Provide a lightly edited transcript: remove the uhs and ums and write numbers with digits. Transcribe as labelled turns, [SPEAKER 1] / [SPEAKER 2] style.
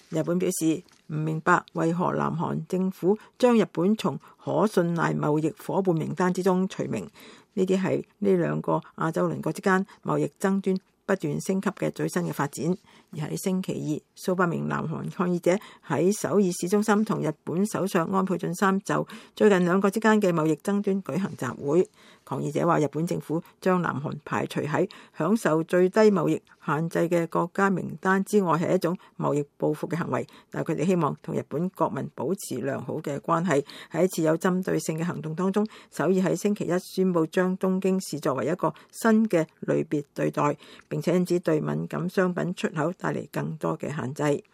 [SPEAKER 1] 日本表示唔明白為何南韓政府將日本從可信賴貿易夥伴名單之中除名。呢啲係呢兩個亞洲鄰國之間貿易爭端不斷升級嘅最新嘅發展。而喺星期二，數百名南韓抗議者喺首爾市中心同日本首相安倍晉三就最近兩國之間嘅貿易爭端舉行集會。抗議者話日本政府將南韓排除喺享受最低貿易限制嘅國家名單之外係一種貿易報復嘅行為，但係佢哋希望同日本國民保持良好嘅關係。喺一次有針對性嘅行動當中，首爾喺星期一宣布將東京視作為一個新嘅類別對待，並且因此對敏感商品出口帶嚟更多嘅限制。